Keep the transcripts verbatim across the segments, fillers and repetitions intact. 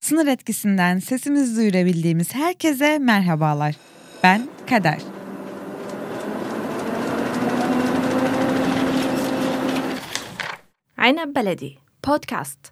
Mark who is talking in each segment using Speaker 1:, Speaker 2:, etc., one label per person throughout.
Speaker 1: Sınır etkisinden sesimizi duyurabildiğimiz herkese merhabalar. Ben Kader.
Speaker 2: Ayna Beledi Podcast.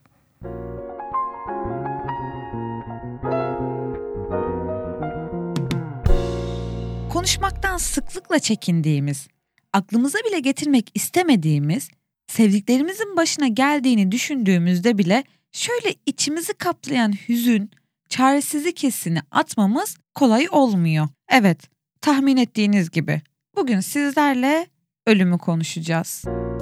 Speaker 1: Konuşmaktan sıklıkla çekindiğimiz, aklımıza bile getirmek istemediğimiz, sevdiklerimizin başına geldiğini düşündüğümüzde bile şöyle içimizi kaplayan hüzün, çaresizlik hissini atmamız kolay olmuyor. Evet, tahmin ettiğiniz gibi. Bugün sizlerle ölümü konuşacağız.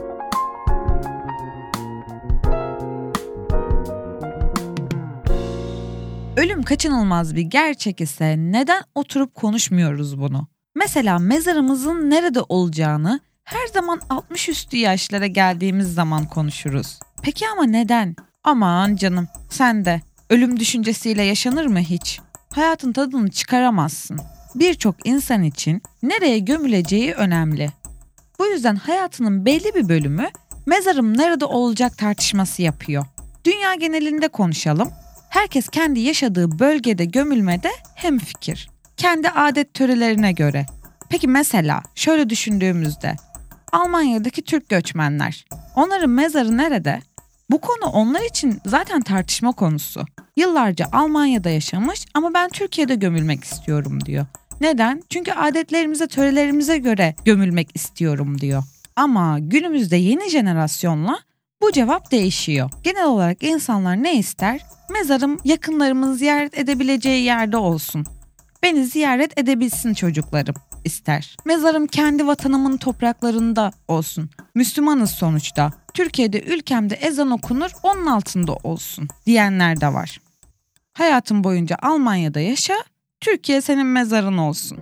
Speaker 1: Ölüm kaçınılmaz bir gerçek ise neden oturup konuşmuyoruz bunu? Mesela mezarımızın nerede olacağını her zaman altmış üstü yaşlara geldiğimiz zaman konuşuruz. Peki ama neden? Aman canım, sen de. Ölüm düşüncesiyle yaşanır mı hiç? Hayatın tadını çıkaramazsın. Birçok insan için nereye gömüleceği önemli. Bu yüzden hayatının belli bir bölümü mezarım nerede olacak tartışması yapıyor. Dünya genelinde konuşalım. Herkes kendi yaşadığı bölgede gömülmede hemfikir. Kendi adet törelerine göre. Peki mesela şöyle düşündüğümüzde Almanya'daki Türk göçmenler. Onların mezarı nerede? Bu konu onlar için zaten tartışma konusu. Yıllarca Almanya'da yaşamış ama ben Türkiye'de gömülmek istiyorum diyor. Neden? Çünkü adetlerimize, törelerimize göre gömülmek istiyorum diyor. Ama günümüzde yeni jenerasyonla bu cevap değişiyor. Genel olarak insanlar ne ister? Mezarım yakınlarımın ziyaret edebileceği yerde olsun. Beni ziyaret edebilsin çocuklarım ister. Mezarım kendi vatanımın topraklarında olsun. Müslümanız sonuçta. Türkiye'de ülkemde ezan okunur, onun altında olsun diyenler de var. Hayatın boyunca Almanya'da yaşa, Türkiye senin mezarın olsun.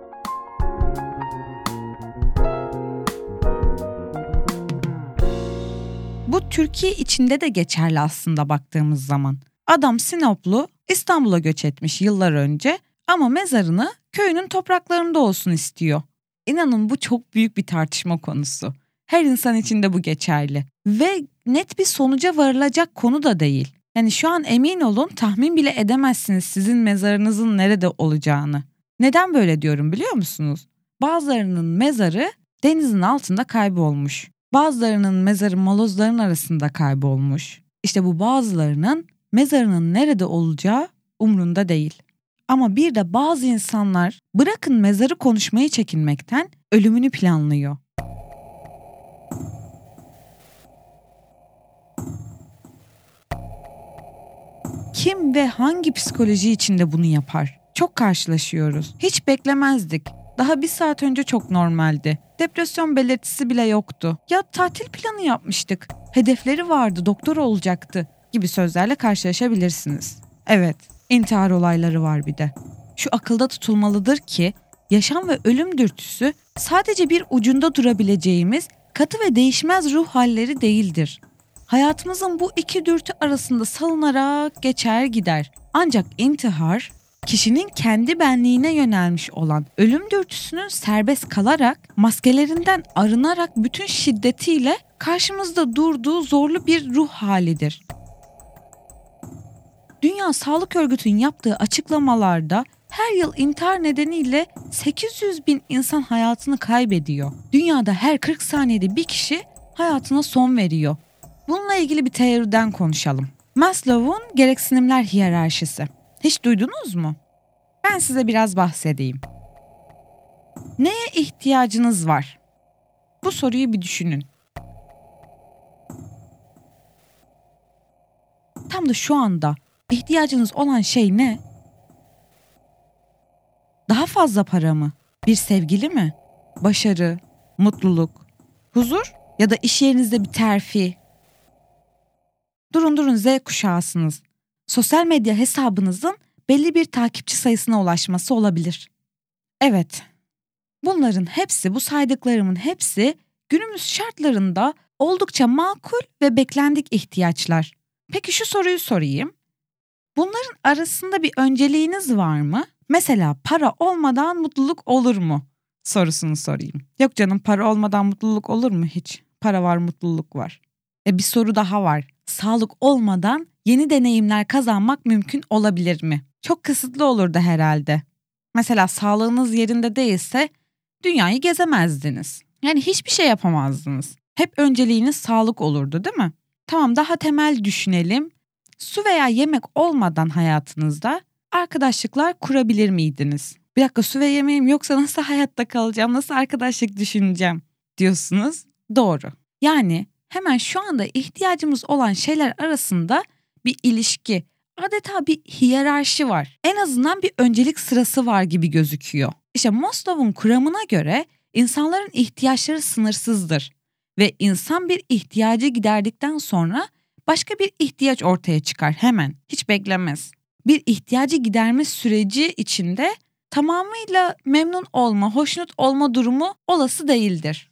Speaker 1: Bu Türkiye içinde de geçerli aslında baktığımız zaman. Adam Sinoplu, İstanbul'a göç etmiş yıllar önce ama mezarını köyünün topraklarında olsun istiyor. İnanın bu çok büyük bir tartışma konusu. Her insan için de bu geçerli. Ve net bir sonuca varılacak konu da değil. Yani şu an emin olun tahmin bile edemezsiniz sizin mezarınızın nerede olacağını. Neden böyle diyorum biliyor musunuz? Bazılarının mezarı denizin altında kaybolmuş. Bazılarının mezarı molozların arasında kaybolmuş. İşte bu bazılarının mezarının nerede olacağı umrunda değil. Ama bir de bazı insanlar bırakın mezarı konuşmayı çekinmekten ölümünü planlıyor. Kim ve hangi psikoloji içinde bunu yapar? Çok karşılaşıyoruz. Hiç beklemezdik. Daha bir saat önce çok normaldi. Depresyon belirtisi bile yoktu. Ya tatil planı yapmıştık. Hedefleri vardı, doktor olacaktı gibi sözlerle karşılaşabilirsiniz. Evet, intihar olayları var bir de. Şu akılda tutulmalıdır ki yaşam ve ölüm dürtüsü sadece bir ucunda durabileceğimiz katı ve değişmez ruh halleri değildir. Hayatımızın bu iki dürtü arasında salınarak geçer gider. Ancak intihar, kişinin kendi benliğine yönelmiş olan ölüm dürtüsünün serbest kalarak, maskelerinden arınarak bütün şiddetiyle karşımızda durduğu zorlu bir ruh halidir. Dünya Sağlık Örgütü'nün yaptığı açıklamalarda her yıl intihar nedeniyle sekiz yüz bin insan hayatını kaybediyor. Dünyada her kırk saniyede bir kişi hayatına son veriyor. Bununla ilgili bir teoriden konuşalım. Maslow'un gereksinimler hiyerarşisi. Hiç duydunuz mu? Ben size biraz bahsedeyim. Neye ihtiyacınız var? Bu soruyu bir düşünün. Tam da şu anda ihtiyacınız olan şey ne? Daha fazla para mı? Bir sevgili mi? Başarı, mutluluk, huzur ya da iş yerinizde bir terfi? Durun durun Z kuşağısınız. Sosyal medya hesabınızın belli bir takipçi sayısına ulaşması olabilir. Evet, bunların hepsi, bu saydıklarımın hepsi günümüz şartlarında oldukça makul ve beklendik ihtiyaçlar. Peki şu soruyu sorayım. Bunların arasında bir önceliğiniz var mı? Mesela para olmadan mutluluk olur mu? Sorusunu sorayım. Yok canım, para olmadan mutluluk olur mu hiç? Para var, mutluluk var. Ve bir soru daha var. Sağlık olmadan yeni deneyimler kazanmak mümkün olabilir mi? Çok kısıtlı olurdu herhalde. Mesela sağlığınız yerinde değilse dünyayı gezemezdiniz. Yani hiçbir şey yapamazdınız. Hep önceliğiniz sağlık olurdu, değil mi? Tamam, daha temel düşünelim. Su veya yemek olmadan hayatınızda arkadaşlıklar kurabilir miydiniz? Bir dakika, su ve yemeğim yoksa nasıl hayatta kalacağım, nasıl arkadaşlık düşüneceğim diyorsunuz. Doğru. Yani hemen şu anda ihtiyacımız olan şeyler arasında bir ilişki, adeta bir hiyerarşi var. En azından bir öncelik sırası var gibi gözüküyor. İşte Maslow'un kuramına göre insanların ihtiyaçları sınırsızdır ve insan bir ihtiyacı giderdikten sonra başka bir ihtiyaç ortaya çıkar hemen, hiç beklemez. Bir ihtiyacı giderme süreci içinde tamamıyla memnun olma, hoşnut olma durumu olası değildir.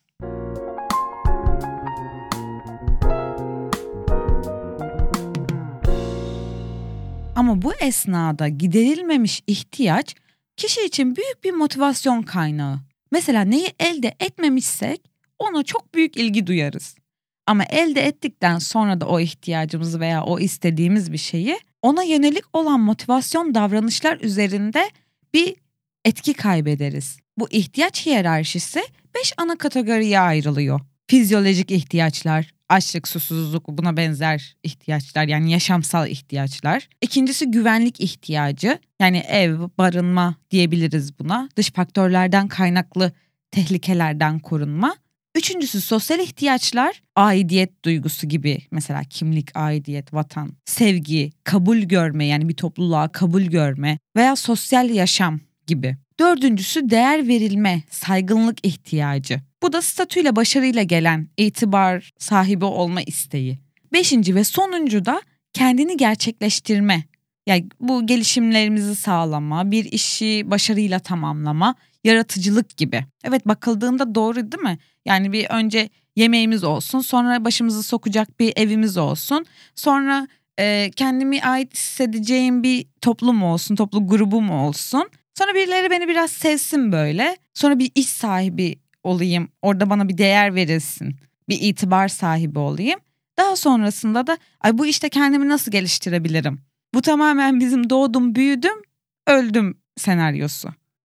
Speaker 1: Ama bu esnada giderilmemiş ihtiyaç kişi için büyük bir motivasyon kaynağı. Mesela neyi elde etmemişsek ona çok büyük ilgi duyarız. Ama elde ettikten sonra da o ihtiyacımızı veya o istediğimiz bir şeyi, ona yönelik olan motivasyon davranışlar üzerinde bir etki kaybederiz. Bu ihtiyaç hiyerarşisi beş ana kategoriye ayrılıyor. Fizyolojik ihtiyaçlar, açlık, susuzluk, buna benzer ihtiyaçlar, yani yaşamsal ihtiyaçlar. İkincisi güvenlik ihtiyacı, yani ev, barınma diyebiliriz buna. Dış faktörlerden kaynaklı tehlikelerden korunma. Üçüncüsü sosyal ihtiyaçlar, aidiyet duygusu gibi, mesela kimlik, aidiyet, vatan, sevgi, kabul görme, yani bir topluluğa kabul görme veya sosyal yaşam gibi. Dördüncüsü değer verilme, saygınlık ihtiyacı. Bu da statüyle, başarıyla gelen itibar sahibi olma isteği. Beşinci ve sonuncu da kendini gerçekleştirme. Yani bu gelişimlerimizi sağlama, bir işi başarıyla tamamlama, yaratıcılık gibi. Evet, bakıldığında doğru değil mi? Yani bir önce yemeğimiz olsun, sonra başımızı sokacak bir evimiz olsun, sonra e, kendimi ait hissedeceğim bir toplum olsun, toplum grubum olsun. Sonra birileri beni biraz sevsin böyle. Sonra bir iş sahibi olayım, orada bana bir değer verilsin, bir itibar sahibi olayım. Daha sonrasında da ay bu işte kendimi nasıl geliştirebilirim? Bu tamamen bizim doğdum, büyüdüm, öldüm senaryosu.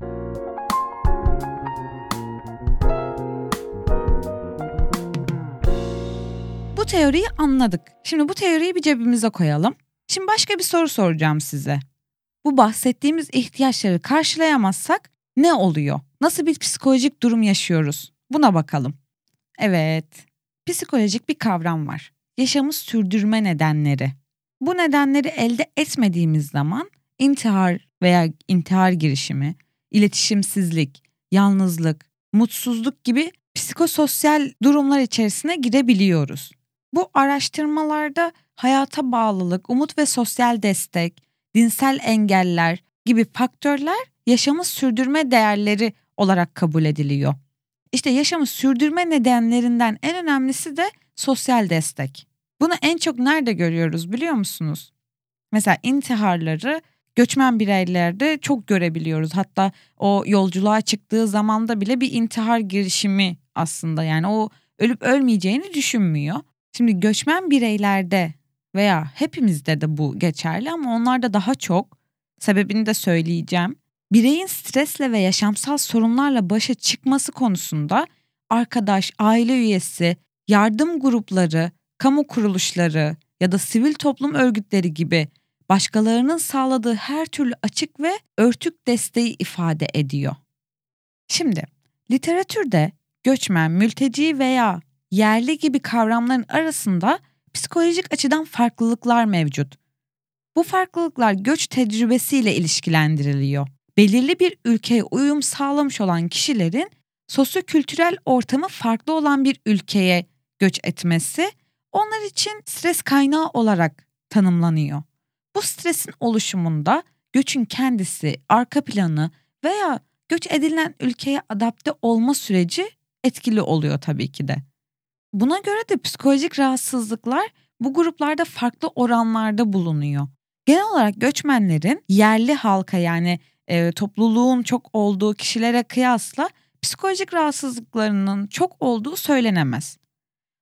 Speaker 1: Bu teoriyi anladık. Şimdi bu teoriyi bir cebimize koyalım. Şimdi başka bir soru soracağım size. Bu bahsettiğimiz ihtiyaçları karşılayamazsak ne oluyor? Nasıl bir psikolojik durum yaşıyoruz? Buna bakalım. Evet, psikolojik bir kavram var. Yaşamı sürdürme nedenleri. Bu nedenleri elde etmediğimiz zaman intihar veya intihar girişimi, iletişimsizlik, yalnızlık, mutsuzluk gibi psikososyal durumlar içerisine girebiliyoruz. Bu araştırmalarda hayata bağlılık, umut ve sosyal destek, dinsel engeller gibi faktörler yaşamı sürdürme değerleri olarak kabul ediliyor. İşte yaşamı sürdürme nedenlerinden en önemlisi de sosyal destek. Bunu en çok nerede görüyoruz biliyor musunuz? Mesela intiharları göçmen bireylerde çok görebiliyoruz. Hatta o yolculuğa çıktığı zamanda bile bir intihar girişimi aslında, yani o ölüp ölmeyeceğini düşünmüyor. Şimdi göçmen bireylerde veya hepimizde de bu geçerli ama onlarda daha çok, sebebini de söyleyeceğim. Bireyin stresle ve yaşamsal sorunlarla başa çıkması konusunda arkadaş, aile üyesi, yardım grupları, kamu kuruluşları ya da sivil toplum örgütleri gibi başkalarının sağladığı her türlü açık ve örtük desteği ifade ediyor. Şimdi literatürde göçmen, mülteci veya yerli gibi kavramların arasında psikolojik açıdan farklılıklar mevcut. Bu farklılıklar göç tecrübesiyle ilişkilendiriliyor. Belirli bir ülkeye uyum sağlamış olan kişilerin sosyokültürel ortamı farklı olan bir ülkeye göç etmesi onlar için stres kaynağı olarak tanımlanıyor. Bu stresin oluşumunda göçün kendisi, arka planı veya göç edilen ülkeye adapte olma süreci etkili oluyor tabii ki de. Buna göre de psikolojik rahatsızlıklar bu gruplarda farklı oranlarda bulunuyor. Genel olarak göçmenlerin yerli halka, yani e, topluluğun çok olduğu kişilere kıyasla psikolojik rahatsızlıklarının çok olduğu söylenemez.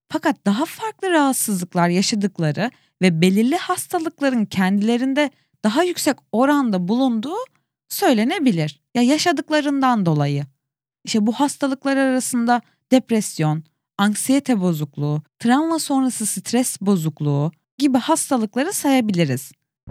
Speaker 1: Fakat daha farklı rahatsızlıklar yaşadıkları ve belirli hastalıkların kendilerinde daha yüksek oranda bulunduğu söylenebilir. Ya yaşadıklarından dolayı. İşte bu hastalıklar arasında depresyon, anksiyete bozukluğu, travma sonrası stres bozukluğu gibi hastalıkları sayabiliriz.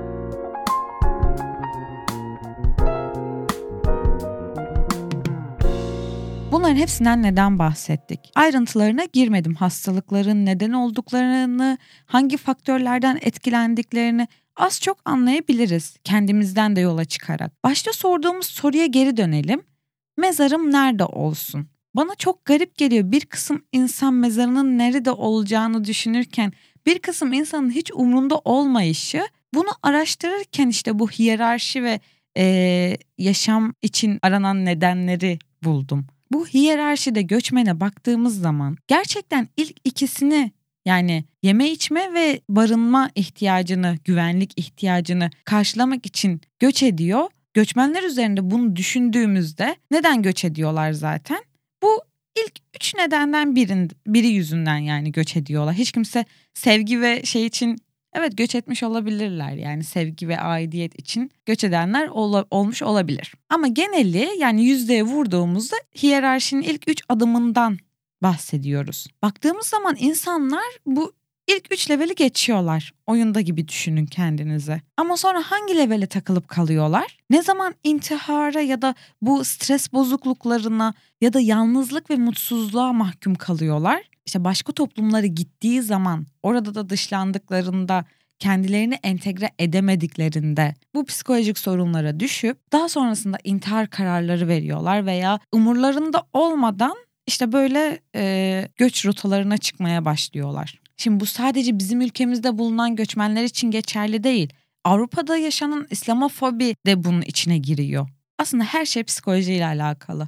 Speaker 1: Bunların hepsinden neden bahsettik? Ayrıntılarına girmedim. Hastalıkların neden olduklarını, hangi faktörlerden etkilendiklerini az çok anlayabiliriz kendimizden de yola çıkarak. Başta sorduğumuz soruya geri dönelim. Mezarım nerede olsun? Bana çok garip geliyor. Bir kısım insan mezarının nerede olacağını düşünürken bir kısım insanın hiç umrunda olmayışı, bunu araştırırken işte bu hiyerarşi ve e, yaşam için aranan nedenleri buldum. Bu hiyerarşide göçmene baktığımız zaman gerçekten ilk ikisini, yani yeme içme ve barınma ihtiyacını, güvenlik ihtiyacını karşılamak için göç ediyor. Göçmenler üzerinde bunu düşündüğümüzde neden göç ediyorlar zaten? Bu ilk üç nedenden birin, biri yüzünden yani göç ediyorlar. Hiç kimse sevgi ve şey için evet göç etmiş olabilirler, yani sevgi ve aidiyet için göç edenler ol, olmuş olabilir. Ama geneli, yani yüzdeye vurduğumuzda hiyerarşinin ilk üç adımından bahsediyoruz. Baktığımız zaman insanlar bu ilk üç leveli geçiyorlar. Oyunda gibi düşünün kendinize. Ama sonra hangi levele takılıp kalıyorlar? Ne zaman intihara ya da bu stres bozukluklarına ya da yalnızlık ve mutsuzluğa mahkum kalıyorlar? İşte başka toplumlara gittiği zaman, orada da dışlandıklarında, kendilerini entegre edemediklerinde bu psikolojik sorunlara düşüp daha sonrasında intihar kararları veriyorlar veya umurlarında olmadan işte böyle e, göç rotalarına çıkmaya başlıyorlar. Şimdi bu sadece bizim ülkemizde bulunan göçmenler için geçerli değil. Avrupa'da yaşanan İslamofobi de bunun içine giriyor. Aslında her şey psikolojiyle alakalı.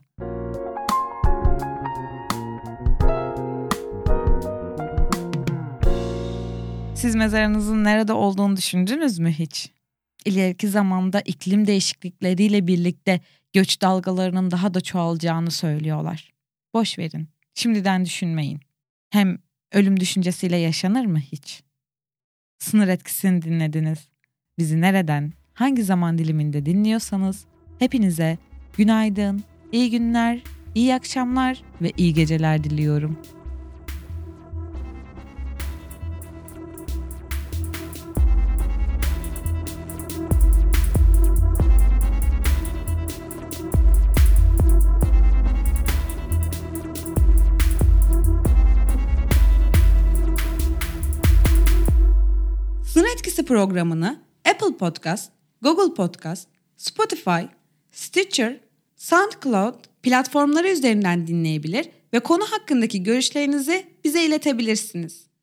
Speaker 1: Siz mezarınızın nerede olduğunu düşündünüz mü hiç? İleriki zamanda iklim değişiklikleriyle birlikte göç dalgalarının daha da çoğalacağını söylüyorlar. Boş verin. Şimdiden düşünmeyin. Hem ölüm düşüncesiyle yaşanır mı hiç? Sınır Etkisi'ni dinlediniz. Bizi nereden, hangi zaman diliminde dinliyorsanız hepinize günaydın, iyi günler, iyi akşamlar ve iyi geceler diliyorum.
Speaker 3: Sınır Etkisi programını Apple Podcast, Google Podcast, Spotify, Stitcher, SoundCloud platformları üzerinden dinleyebilir ve konu hakkındaki görüşlerinizi bize iletebilirsiniz.